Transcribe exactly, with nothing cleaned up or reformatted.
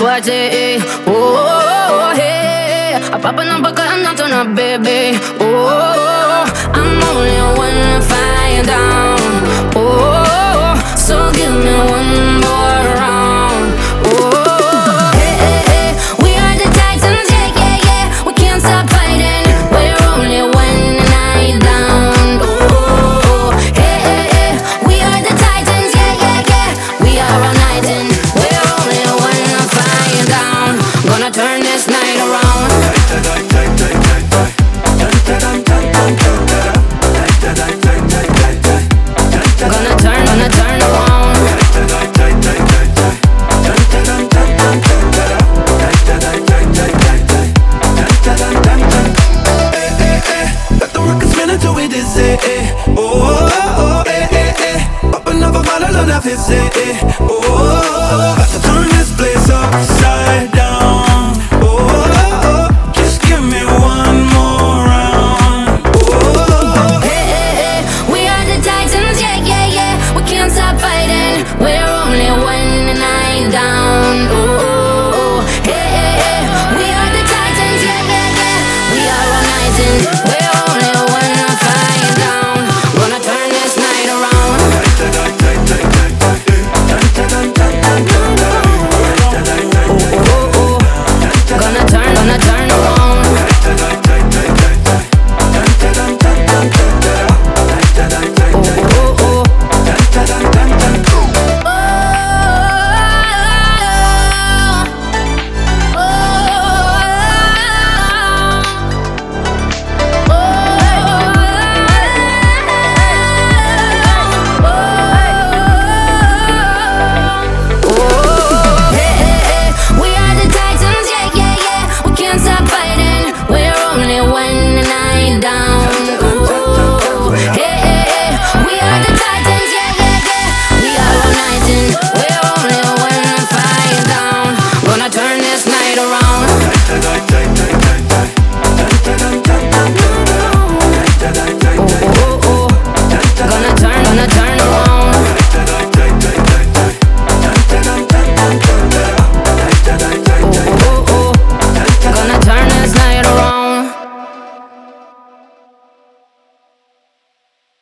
party. Oh, oh, oh, hey. I'm popping up a cut, I'm not turn up, baby. Oh, oh, oh, I'm only one fire down. Oh, oh, oh, so give me one more round. Oh, oh, oh, hey, hey, hey. We are the Titans, yeah, yeah, yeah. We can't stop fighting. We're only one night down. Oh, oh, oh, hey, hey, hey. We are the Titans, yeah, yeah, yeah. We are all night in. We're only one fire down. Gonna turn this night around. Gonna turn, gonna turn around. Let the record spin until we dizzy. Oh, oh, oh, eh, eh, eh. Pop another bottle of that fizzy. Oh, oh, oh, about to turn this place upside down. Oh, oh, oh, just give me one more round. Oh, oh, oh. Hey, hey, hey. We are the Titans, yeah, yeah, yeah. We can't stop fighting. We're only one night down. Oh, oh, oh. Hey, hey, hey. We are the Titans, yeah, yeah, yeah. We are all night in.